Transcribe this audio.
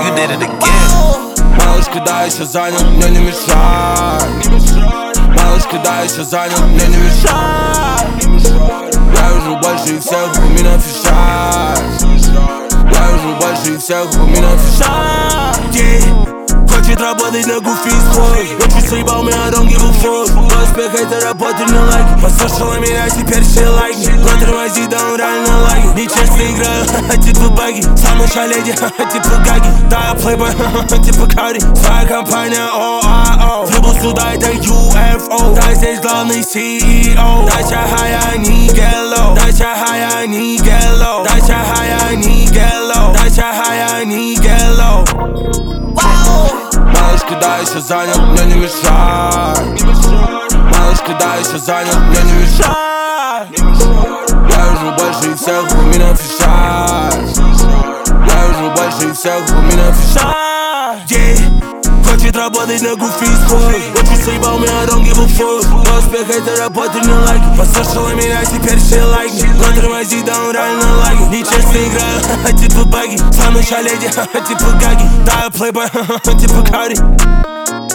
you did it again. Малышка, да, еще занят, мне не мешай. Малышка, да, еще занят, мне не мешай. Я уже больше всех, у меня фишай. Я уже больше всех, у меня фишай. Хочет работать на гуфе и схож. Очень съебал меня, I don't give a fuck. Но успех это работать на лайки. Послушала меня, теперь все лайки. Но тормози, да он реально лайки. Нечестно играю, типа баги. Сам на шаледе, типа гаги. Да, я плейбой, типа Карди. Своя компания, OIO. Прибыл сюда, это UFO. Да, здесь главный CEO. Дача high, I need get low. Дача high, I need get low. Дача high, I need get low. Дача high, I need get low. Малышка, да, еще занят, мне не мешай. Малышка, да, еще занят, мне не мешай. Я уже больше всех, у меня фишай. Я уже больше всех, у меня фишай. Хочет работать на гуфе и схож. Очень съебал меня, I don't give a fuck. Но успех это работать на лайки. Послушала меня, теперь все лайки. Но тормози, да он реально лайки. Нечестно играю, типа баги. Сам на шаледе, типа гаги. Да, я плейбой, типа Карди.